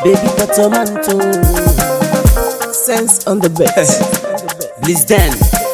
Baby Patomanto, sense on the bed. Please then.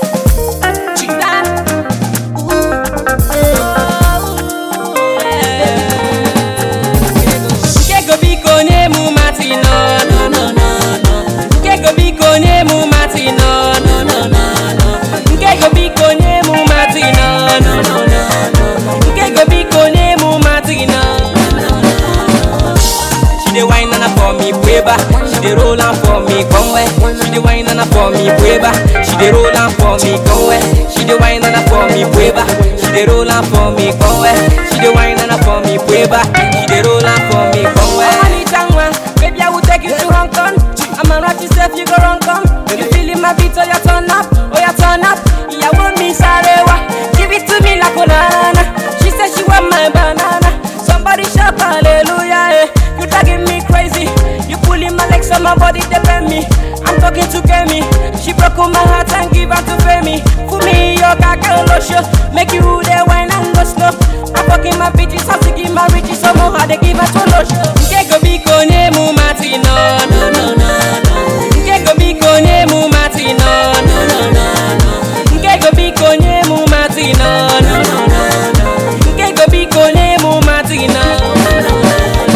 She dey wine and for me, baby. She dey roll on for me, come where. She dey wine and for me, baby. She dey roll on for me, come where. She dey wine and for me, baby. She dey roll on for me, come where. She dey wine and for me, baby. She dey roll on for me, come where. Baby, I will take you to Hong Kong. I'm a rat yourself, you go Hong Kong. You feeling my beat, oh you turn up, oh you turn up. Yeah, want me sarewa, give it to me like banana. She said she want my banana. Somebody shout hallelujah, eh. You dragging me crazy. You pulling my legs on my body, depend me. I'm talking to Kemi. She broke on my heart and give her to Femi. For me, your girl show. Make you the wine and go slow. I'm fucking my bitches, I'm taking my riches. Somehow how they give her to lotion. Nkego biko nemu mati no no no no no. Nkego biko nemu mati no no no no no. Nkego biko nemu mati no no no no no. Nkego biko nemu mati no no no no.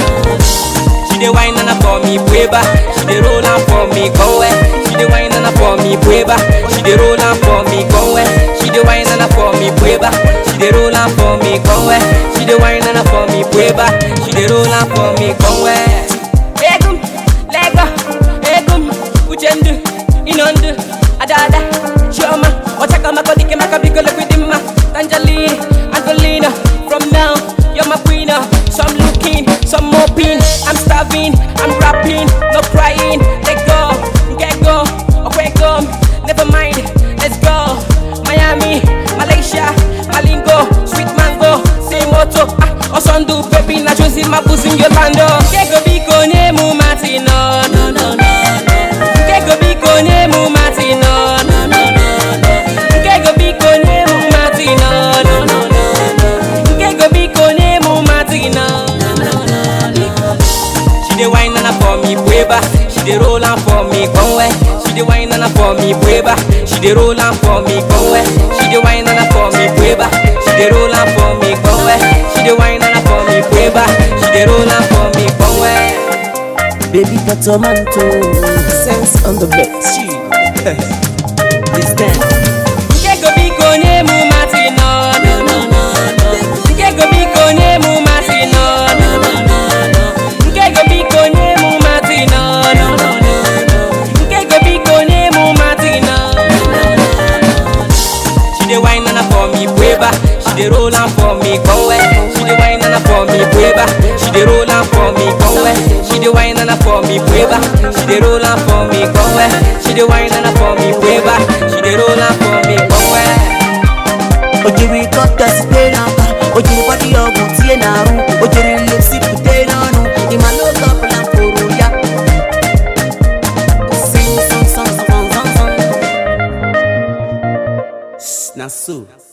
She dey wine and for me, baby. She dey roll on for me, go where. She dey wine and for me, baby. She dey roll on for me, go where. She dey wine and for me, baby. She dey roll on for me, go where. She dey wine and for me, baby. She dey roll on for me, go where. Egum, lega, egum, uchendu, inondu, adada, shoma. Ochaka makodike makabiko liquidima, Tangerine, Angelina. From now, you're my queen. Some looking, some moping. I'm starving, I'm rapping, no crying. Let go, get go, okay go. Never mind, let's go. Miami, Malaysia, Malingo, sweet mango, same moto. Osandu, baby, na choosing my pussy in Yolando. Kego biko nemu mati no no no no. Kego biko nemu mati no no no no. Kego biko nemu mati no no no no. Kego biko nemu mati no no no. She dey wine and for me, baby. She dey roll on for me, come where. She dey wine and for me, baby. She dey roll on for me, come where. She dey wine and for me, baby. She dey roll on for me, come where. She dey wine and for me, baby. She dey roll on for me, come where. Baby Patomanto, sense on the bed. Please then. Nkego biko nemu mati no no no no no. Nkego biko nemu mati no no no no no. Nkego biko nemu mati no no no no no. Nkego biko nemu mati no no no no. She dey wine and for me, baby. She dey roll on for me, come where. She dey wine and for me, baby. She dey roll on for me, come where. She dey wine and for me, baby. She dey roll on for me, come where. She dey wine and for me, baby. She dey roll on for me, come where. Ojiri kota sipena, ojiri body ogun tie naru, ojiri lipsi putena nu, imaloka plan for ya. Sing song. Na so.